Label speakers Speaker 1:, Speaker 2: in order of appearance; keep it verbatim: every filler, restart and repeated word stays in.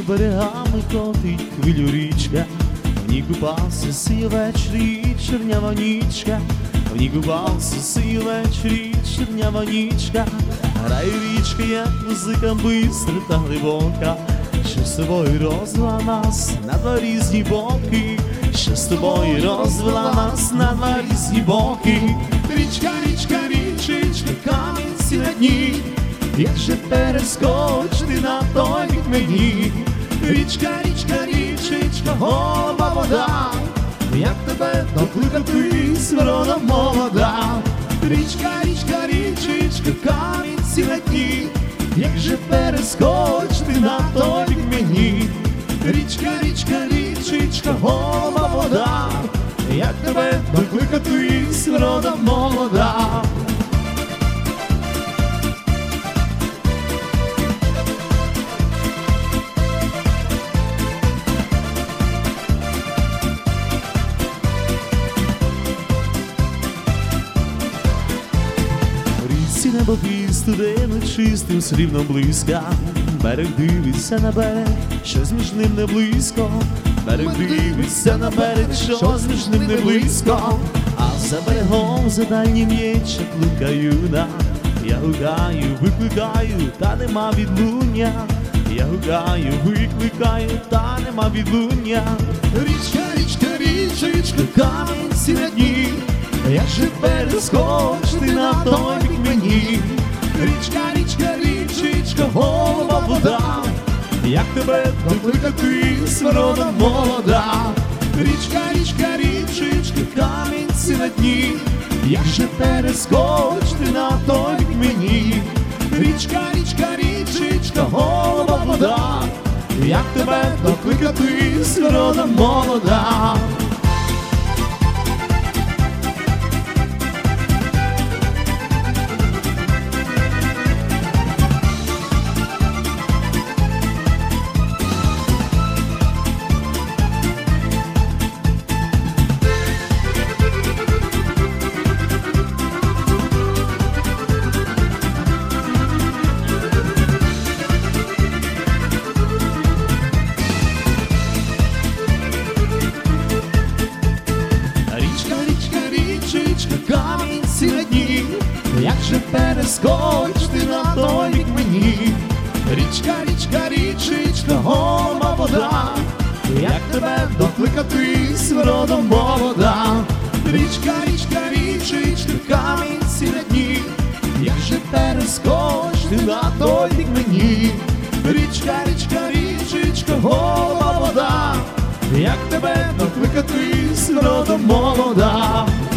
Speaker 1: берегами котить хвилю річка, в ній купався синій вечір, чорнява нічка, в ній купався синій вечір, чорнява нічка. Грає річка, як музика бистра та глибока, що з тобою розвела нас на два різні боки, що з тобою розвела нас на два різні боки. Річка, річка, річечка, камінці на дні, як же перескочити на той бік мені? Річка, річка, річечка, голова вода, як тебе докликати, смирона молода. Річка, річка, річечка, камінці на дні, як же перескочити на той бік мені? Річка, річка, річечка, голова вода, як тебе докликати, смирона молода. Річці небоки студено чистим срібном близька, берег дивиться на берег, щось між ним не близько. Берег дивиться на берег, щось між ним не близько. А за берегом, за дальнім є чаклунка юна. Я гукаю, викликаю, та нема відлуння. Я гукаю, викликаю, та нема відлуння. Річка, річка, річечка, камінці на дні, як же перескочити на той бік мені? Річка, річка, річечка, голова вода, як тебе докликати, смирона молода. Річка, річка, річечка, камінці на дні, як же перескочити на той бік мені? Річка, річка, річечка, голова вода, як тебе докликати, смирона молода. Камінці на дні, як же перескочити на той бік мені? Річка, річка, річечка, голова вода, як тебе докликати, смирона молода. Річка, річка, річечка, камінці на дні, як же перескочити на той бік мені? Річка, річка, річечка, голова вода, як тебе докликати, смирона молода.